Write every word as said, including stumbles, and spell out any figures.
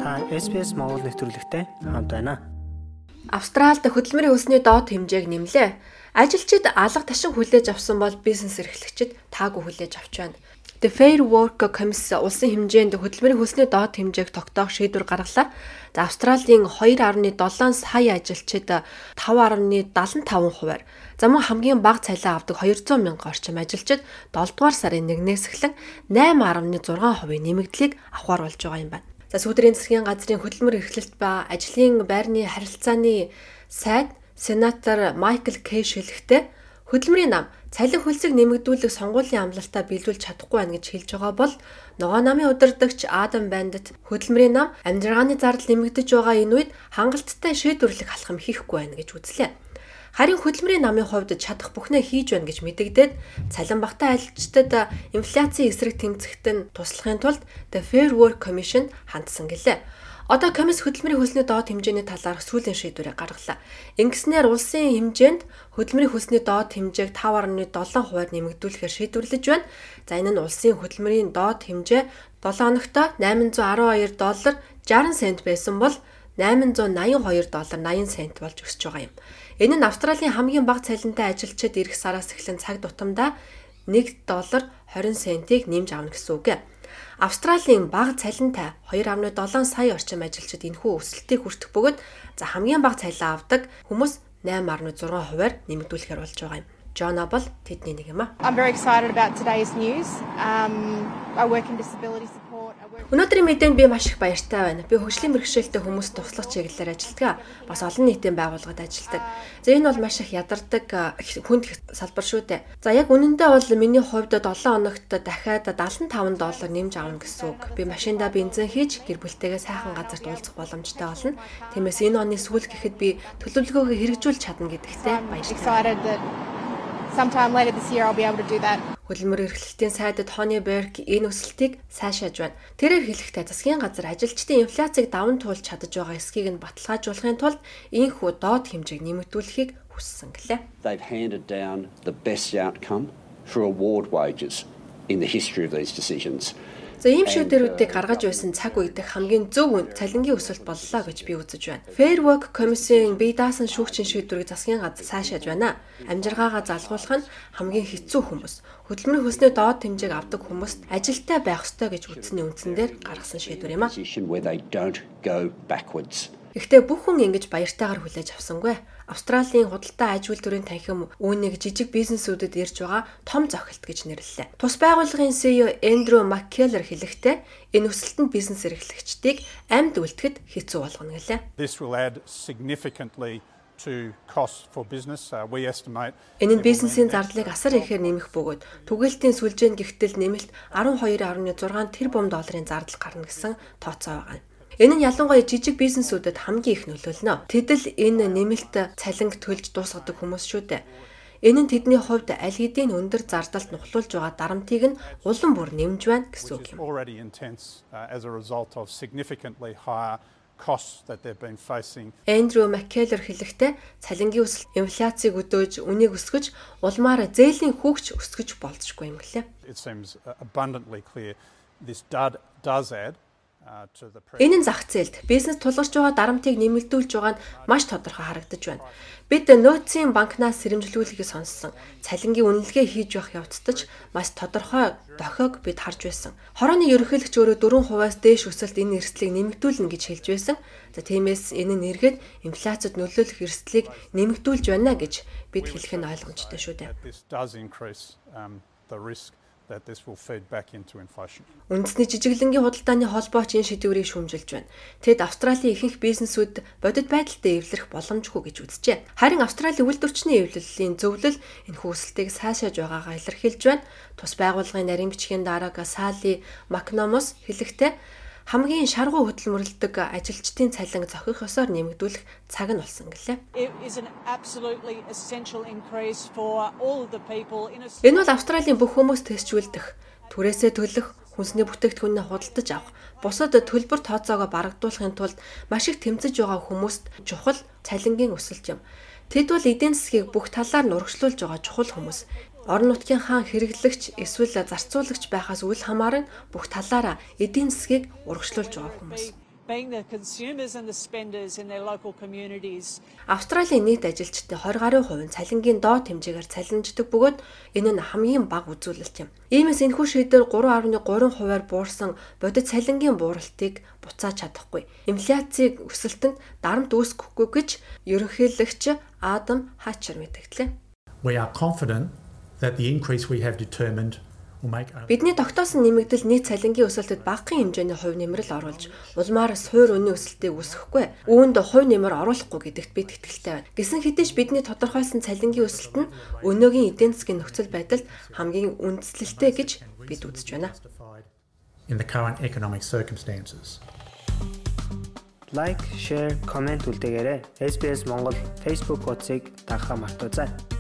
Та эс би эс Монгол нэвтрүүлэгтэй хамт байна. Австралид хөдөлмөрийн хөлсний доод хэмжээг нэмлээ. Ажилчид алга ташин хүлээж авсан бол бизнес эрхлэгчид таагүй хүлээж авч байна. The Fair Work Commission улсын хэмжээнд хөдөлмөрийн хөлсний доод хэмжээг тогтоох шийдвэр гаргалаа. За Австралийн two point seven сая ажилчид five point seventy-five хувиар за мөн хамгийн бага цалин авдаг two hundred мянган орчим ажилчид seventh дугаар сарын нэгнээс эхлэн eight point six хувийн нэмэгдлийг авахар болж байгаа юм байна. За сүүдрийн засгийн газрын хөдөлмөр эрхлэлт ба ажлын байрны харилцааны сайд сенатор Майкл Кэш хэлэхдээ хөдөлмөрийн нам цалин хөлсийг нэмэгдүүлэх сонгуулийн амлалтаа биелүүлж чадахгүй байна гэж хэлж байгаа бол ногоо намын удирдагч Адам Бандит хөдөлмөрийн нам амжиргааны зардал нэмэгдэж байгаа энэ үед хангалттай шийдвэрлэх алхам хийхгүй байна гэж үзлээ. Харин хөдөлмөрийн намын хувьд чадах бүхнээ хийж байна гэж мэдэгдээд цалин багтаа ажилчдад инфляцийн эсрэг тэмцэхт нь туслахын тулд The Fair Work Commission хандсан гэлээ. Одоо комисс хөдөлмөрийн хөлсний доод хэмжээний талаарх сүүлийн шийдвэрийг гаргалаа. Ингэснээр улсын хэмжээнд хөдөлмөрийн хөлсний доод хэмжээг five point seven хувиар нэмэгдүүлэхээр шийдвэрлэж байна. За энэ нь улсын хөдөлмөрийн доод хэмжээ seven хоногт eight hundred twelve доллар sixty цент байсан бол eight hundred ninety-two доллар ninety цент болж өсөж байгаа юм. Энэ нь Австралийн хамгийн бага цалинтай ажилчид эх сараас эхлэн цаг тутамдаа one доллар twenty центийг нэмж авна гэсэн үг. Австралийн бага цалинтай two point seven сая орчим ажилчид энэхүү өсөлтийг хүртэх бөгөөд за хамгийн бага цалин авдаг хүмүүс eight point six хувиар нэмэгдүүлэхээр болж байгаа юм. John Abel тэдний нэг юм а. I'm very excited about today's news. Um I work in disability support. Өнөөдрийн мэдээнд би маш их баяртай байна. Би хөгжлийн бэрхшээлтэй хүмүүст туслах чиглэлээр ажилладаг. Бас олон нийтийн байгууллагад ажилладаг. За энэ бол маш их ядардаг хүнд салбар шүү дээ. За яг үнэндээ бол миний хувьд seven хоногт дахиад seventy-five доллар нэмж авна гэсэн үг. Би машиндаа бензин хийж гэр бүлтэйгээ сайхан газарт уулзах боломжтой болно. Тиймээс энэ оны сүүл гэхэд би төлөвлөгөөгөө хэрэгжүүлж чадна гэдэгтээ баяртай. Sometime later this year I'll be able to do that. Хөдөлмөр эрхлэлтийн сайдад Тони Берк энэ өсөлтийг сайшааж байна. Тэрээр хэлэхдээ засгийн газар ажилчдын инфляцийг даван туулж чадаж байгаа эсхийг нь баталгаажуулахын тулд ийхүү доод хэмжээг нэмэгдүүлэхийг хүссэн гэлээ. They've handed down the best outcome for award wages in the history of these decisions. За ийм шийдвэрүүдийг гаргаж байсан цаг үед хамгийн зөв үн цалингийн өсөлт боллоо гэж би үзэж байна. Fair Work Commission бие даасан шүүгчийн шийдвэрийг засгийн газар сайшааж байна. Амжиргаагаа залгуулах нь хамгийн хэцүү хүмүүс. Хөдөлмөрийн хөлсний доод хэмжээг авдаг хүмүүст ажилтай байх ёстой гэж үзсний үндсэн дээр гаргасан шийдвэр юм а. Гэхдээ бүх хүн ингэж баяртайгаар хүлээж авсангүй. Австралийн худалдаа аж үйлдвэрийн танхим үүнийг жижиг бизнесүүдэд ирж байгаа том зохилт гэж нэрлэлээ. Тус байгууллагын си и о Эндрю Маккеллер хэлэхдээ энэ өсөлтөнд бизнес эрхлэгчдийг амьд үлдэхэд хэцүү болгоно гэлээ. This will add significantly to costs for business. Uh, we estimate энэ нь бизнесийн зардлыг асар ихээр нэмэх бөгөөд түгээлтийн сүлжээнд гихтэл нэмэлт twelve point six тэрбум долларын зардал гарна гэсэн тооцоо байгаа юм. Энэ нь ялангуяа жижиг бизнесүүдэд хамгийн их нөлөөлнө. Тэд л энэ нэмэлт цалинг төлж дуусгадаг хүмүүс шүү дээ. Энэ нь тэдний хувьд аль хэдийн өндөр зардалд нухлуулж байгаа дарамтыг нь улам бүр нэмж байна гэсэн үг юм. Эндрю Маккеллер хэлэхдээ цалингийн өсөлт инфляцийг өдөөж, үнийг өсгөж, улмаар зээлийн хүүгч өсгөж болзошгүй юм гэлээ. Энэ нь зах зээлд бизнес тулгарч байгаа дарамтыг нэмэгдүүлж байгаа нь маш тодорхой харагдаж байна. Бид нөөцийн банкнаас сэрэмжлүүлгийг сонссон. Цалингийн үнэлгээ хийж явах явцдаж маш тодорхой дохиог бид харж байсан. Хорооны ерөнхийлөгч өөрөө four хувиас дээш өсөлт энэ эрсдлийг нэмэгдүүлнэ гэж хэлж байсан. За тиймээс энэ нь эргээд инфляцид нөлөөлөх эрсдлийг нэмэгдүүлж байна гэж бид хэлэх нь ойлгомжтой шүү дээ. That this will feed back into inflation. Үндэсний жижиглэнгийн худалдааны холбооч энэ шийдвэрийг шүүмжилж байна. Тэд Австралийн ихэнх бизнесүүд бодит байдалтай эвлэрэх боломжгүй гэж үзжээ. Харин Австралийн үйлдвэрчний эвлэлийн зөвлөл энэхүү өсөлтийг сайшааж байгаагаа илэрхийлж байна. Тус байгууллагын нарийн бичгийн дарга Сали Макномос хэлэхдээ хамгийн шаргуу хөдөлмөрлөдөг ажилчдын цалин зохих ёсоор нэмэгдүүлэх цаг нь болсон гэлээ. Энэ бол Австралийн бүх хүмүүс төсчүүлдэх, түрээсээ төлөх, хүнсний бүтээгдэхүүнээ худалдаж авах, бусад төлбөр тооцоогоо барагдуулахын тулд маш их тэмцэж байгаа хүмүүст чухал цалингийн өсөлт юм. Тэд бол эдийн засгийг бүх талаар нурагшлуулж байгаа чухал хүмүүс. Орон нутгийн хаан хэрэглэгч эсвэл зарцуулагч байхаас үл хамааран бүх талаараа эдийн засгийг урагшлуулж байгаа хүмүүс. being the consumers and the spenders in their local communities. Австралийн нийт ажилчдын twenty гаруй хувь нь цалингийн доод хэмжээгээр цалинждаг бөгөөд энэ нь хамгийн бага үзүүлэлт юм. Иймээс энэхүү шийдвэр three point three хувиар буурсан бодит цалингийн бууралтыг буцааж чадахгүй. Инфляцийг өсөлтөнд дарамт үүсгэхгүй гэж ерөнхийлөгч Адам Хачер мэдгдлээ. We are confident that the increase we have determined Бидний тогтоосон нэмэгдэл нийт цалингийн өсөлтөд багахан хэмжээний хувь нэмрэл оруулж, улмаараас хувь үнийн өсөлтийг үүсгэхгүй, үүнд хувь нэмэр оруулахгүй гэдэгт бид итгэлтэй байна. Гэсэн хэдий ч бидний тодорхойлсон цалингийн өсөлт нь өнөөгийн эдийн засгийн нөхцөл байдалд хамгийн үндэслэлтэй гэж бид үзэж байна. In the current economic circumstances. Like, share, comment үлдээгээрэй. эс би эс Монгол Facebook хуудсыг дагахаа мартаоцай.